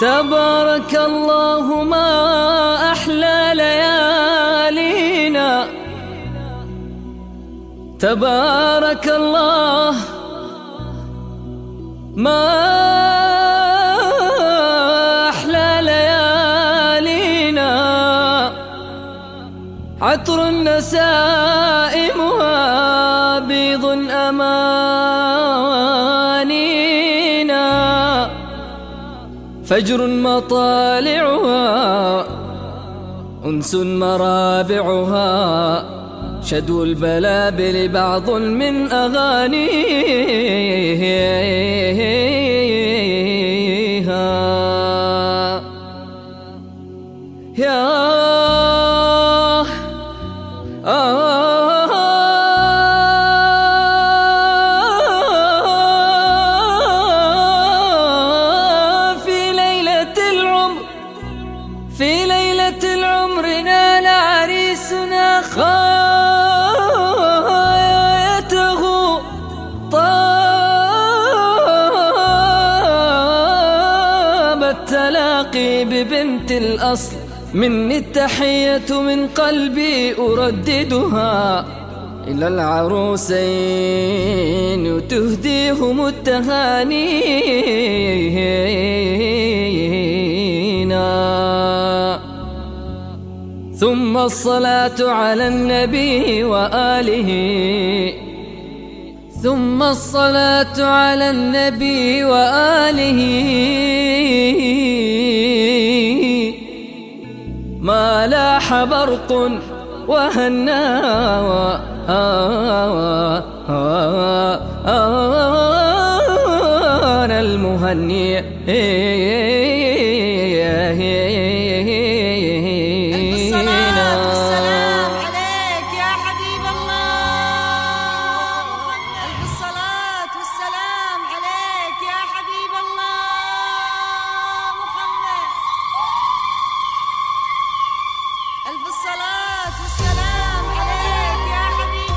تبارك الله ما أحلى ليالينا، تبارك الله ما أحلى ليالينا، عطر نسائمها بيض أمانينا، فجر مطالعها أنس مرابعها، شدو البلابل بعض من أغانيها. يا في ليلة العمر نال عريسنا غايته، طاب التلاقي ببنت الأصل، مني التحية من قلبي أرددها إلى العروسين وتهديهم التهاني. ثم الصلاة على النبي وآله، ثم الصلاة على النبي وآله، ما لاح برق وهنا المهني. ألف الصلاة والسلام عليك يا حبيب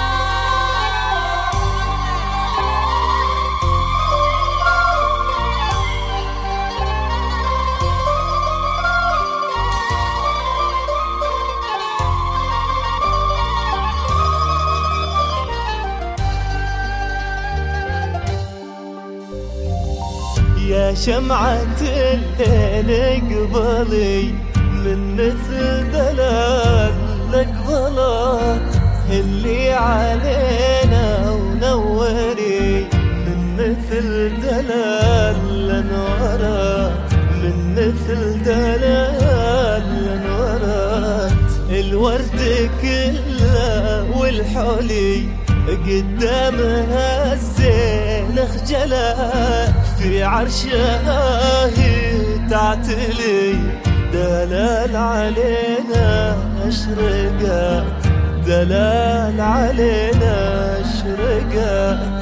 الله. يا شمعة الليل قبلي من مثل دلالك ظلات، اللي علينا ونوري من مثل دلال الانوارات، من مثل دلال الانوارات. الورد كله والحولي قدامها الزين خجلة، في عرشها هي تعتلي دلال علينا اشرقت، دلال علينا اشرقت.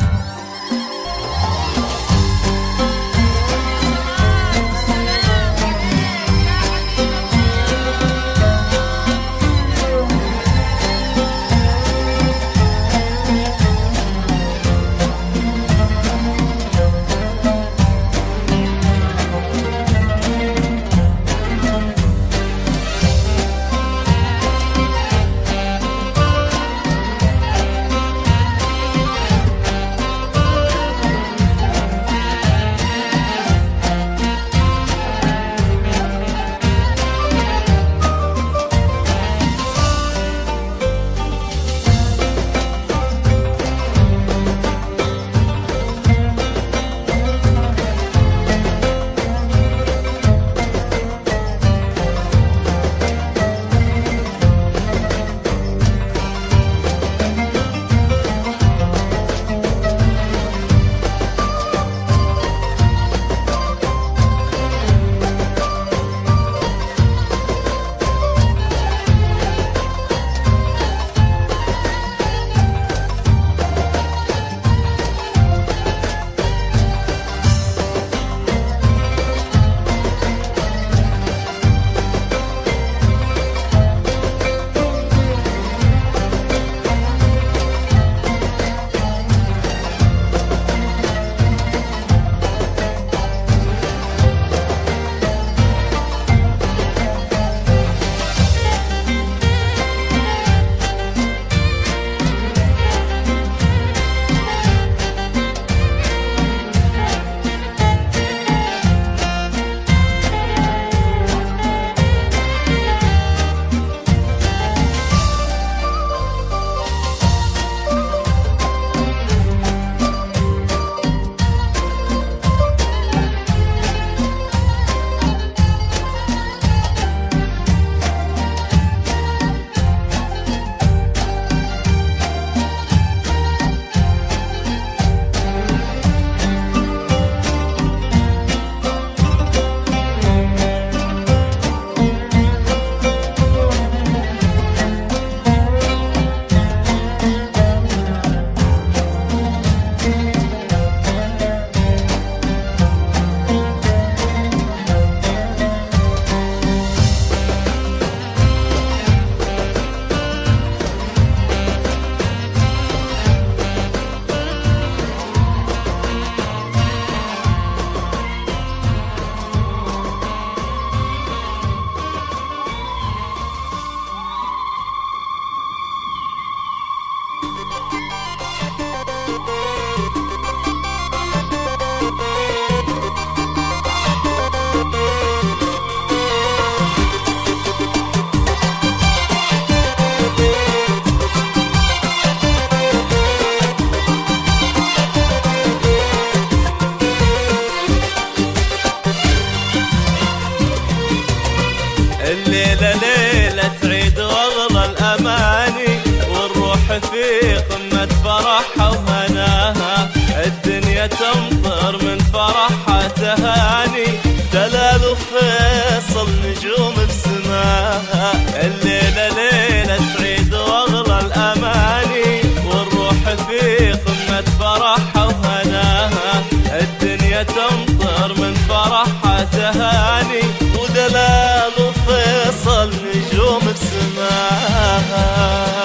الليلة ليلة عيد واغلى الاماني، والروح في قمة فرحها وهناها، الدنيا تمطر من فرحها تهاني، دلال وفيصل نجوم بسماها. الليلة ليلة عيد واغلى الاماني، والروح في قمة فرحها وهناها، الدنيا تمطر من فرحها تهاني، ودلال وفيصل نجوم بسماها.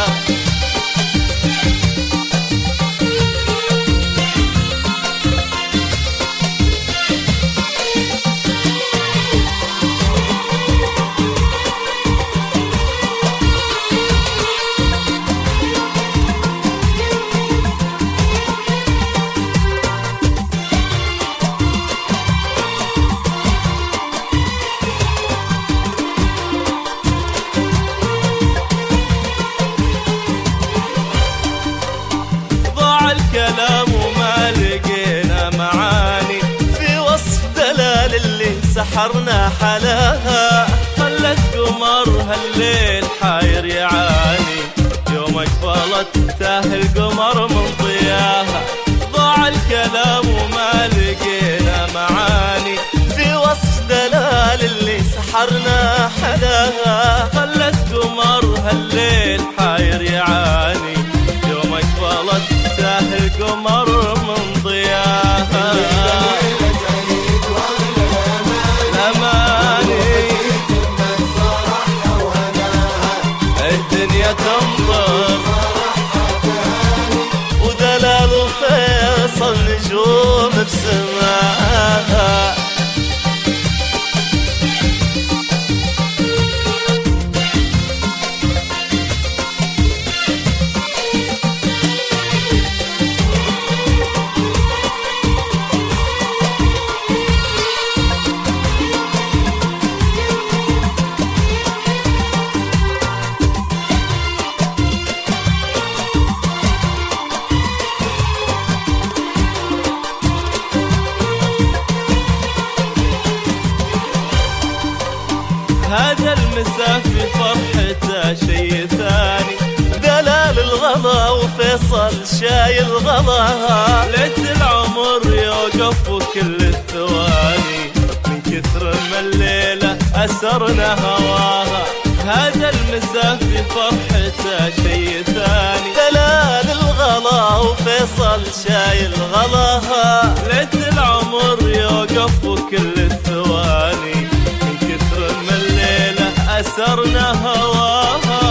الكلام وما لقينا معاني في وصف دلال اللي سحرنا حلاها، خلت قمرها الليل حاير يعاني، يومك فلت تاه القمر من ضياها. ضاع الكلام وما لقينا معاني في وصف دلال اللي سحرنا حلاها، خلت قمرها الليل حاير يعاني، يومك فلت تاه القمر من ضياها. الأماني الدنيا تمطر، ودلال وفيصل نجوم بسماها. هذا المساء في فرحته شي ثاني، دلال الغلا وفيصل شاي الغلا، ليت العمر يوقف وكل الثواني، من كثر ما الليلة أسرنا هواها. هذا المساء في فرحته شي ثاني، دلال الغلا وفيصل شاي الغلا، ليت العمر يوقف وكل الثواني، أسرنا هواها.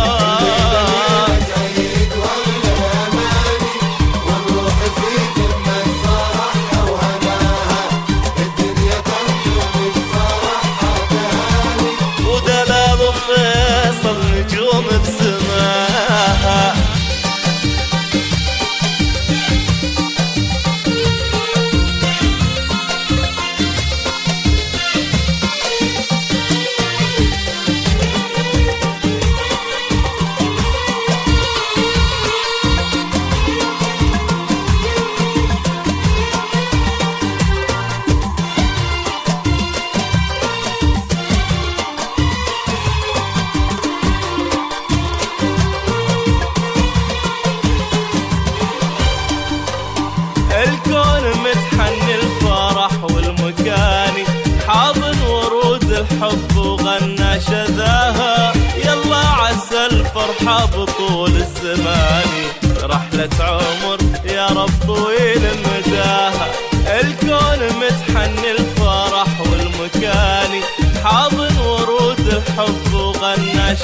والروح في قمة فرحها وهناها، الدنيا تمطر من فرحها تهاني، ودلال وفيصل نجوم بسماها. الكون متحني الفرح والمكاني، حاضن ورود الحب وغنى شذاها، يلا عسى الفرحة بطول الزمان، رحلة عمر يا رب طويل مداها. الكون متحني الفرح والمكاني، حاضن ورود الحب وغنى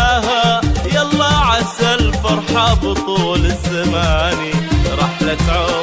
شذاها، يلا عسى الفرحة بطول الزمان، رحلة عمر